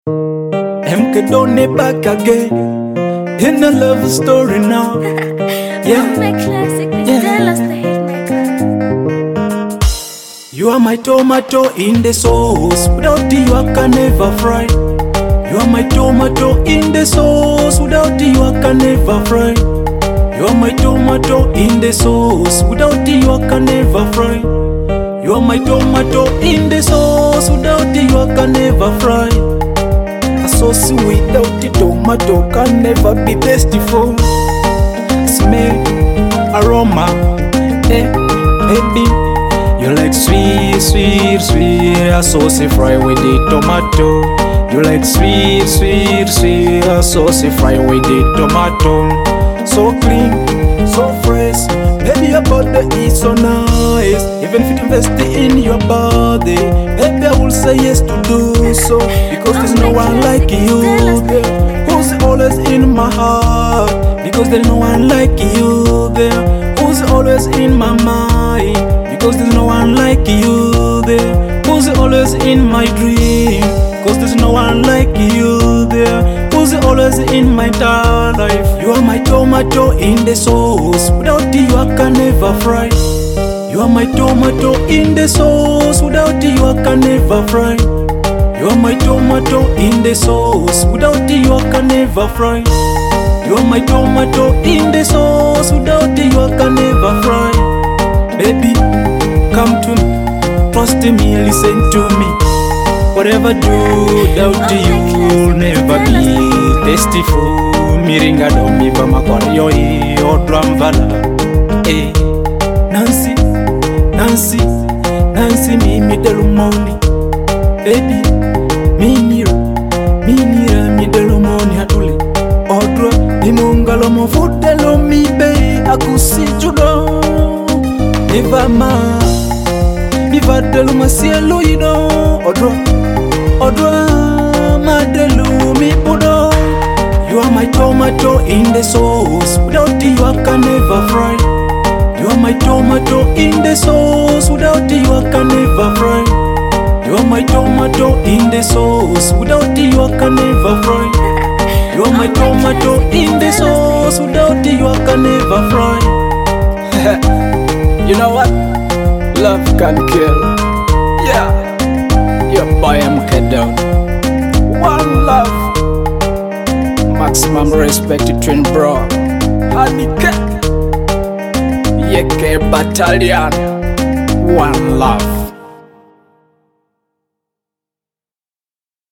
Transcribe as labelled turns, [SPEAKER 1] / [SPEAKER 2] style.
[SPEAKER 1] MK Don back again in a love story now. Yeah, you are my tomato in the sauce. Without you I can never fry. You are my tomato in the sauce. Without you I can never fry. You are my tomato in the sauce. Without you I can never fry. You are my tomato in the sauce. Without you I can never fry. A sauce without the tomato can never be tasteful. Smell, aroma, baby, you like sweet, sweet, sweet. A sauce fry with the tomato. You like sweet, sweet, sweet. A sauce fry with the tomato. So clean, so fresh. Baby, your body is so nice. Even if you invest in your body, baby, I will say yes to do so. Because there's no one like you there, who's always in my heart. Because there's no one like you there, who's always in my mind. Because there's no one like you there, who's always in my dream. Because there's no one like you there, who's always in my entire life. You are my tomato in the sauce. Without you I can never fry. You are my tomato in the sauce. Without you I can never fry. You are my tomato in the sauce. Without you I can never fry. You are my tomato in the sauce. Without you I can never fry. Baby, come to me, trust me, listen to me. Whatever I do without you will never be tasteful. Miringa do mi va makorio o dramvala. Eh, Nancy, Nancy, Nancy mi delumoni. Baby, minira mi delumoni hatuli. Odra mi mungalo mo fudelo mi be akusi judo. Mi va ma, mi va deluma cielo ido. Odra madelu mi pudo. You are my tomato in the sauce. Without you I can never fry. You are my tomato in the sauce. Without you I can never fry. You are my tomato in the sauce. Without you I can never fry. You are my tomato in the sauce. Without you I can never fry. You know what? Love can kill. Yeah. Your boy MK Don. One love. Maximum respect to twin bro. Hanike. Yeke Battalion. One love.